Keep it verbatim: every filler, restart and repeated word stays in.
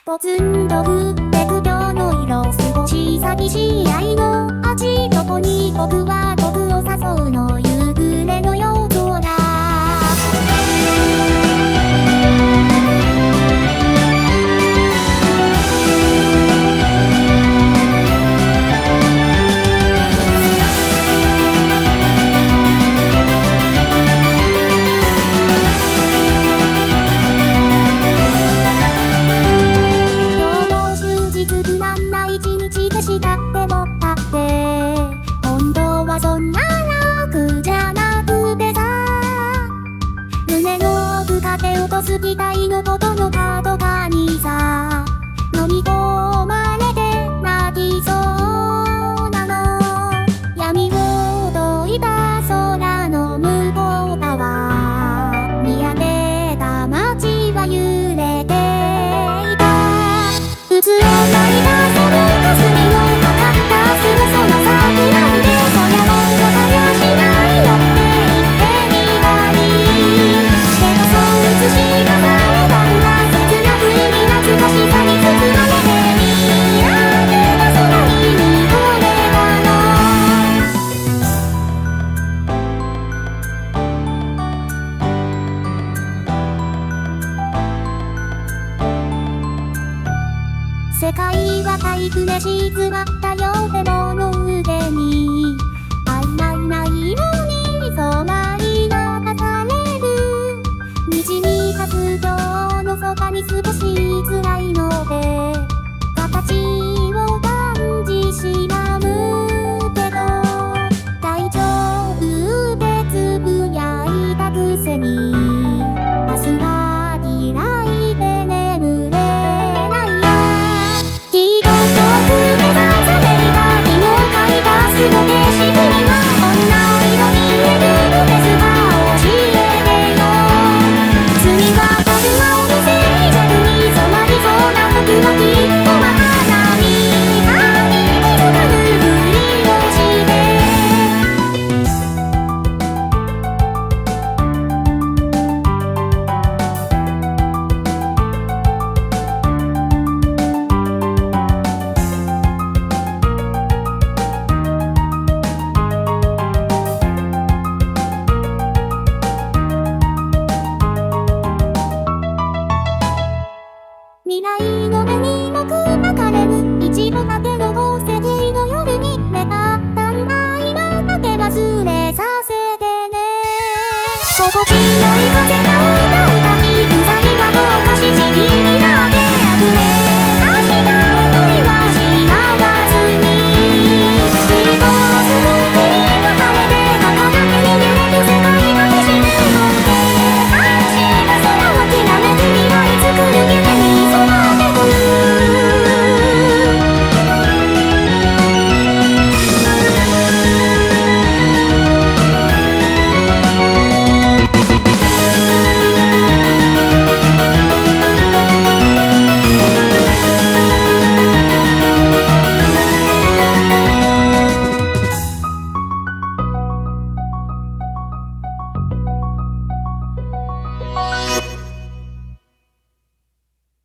ポツンと降ってく今日の色少し寂しい愛の味どこに僕は僕を誘うの夕暮れの夜空一日でしたってもったって本当はそんな楽じゃなくてさ胸の奥風落とす期待のことの角かにさ飲み込まれて泣きそうなの闇を解いた空の向こう側見上げた街は揺れていたうつろないだ世界は体育で静まったよでもの腕に曖昧な色に染まりがかされる滲みかす今日のそばに少し辛いので形を感じしまうけど大丈夫ってつぶやいたくせに明日が嫌いで眠れ未来の目にも砕かれる一度だけの宝石の夜に目が淡愛のだけ忘れさせてね心地よい風が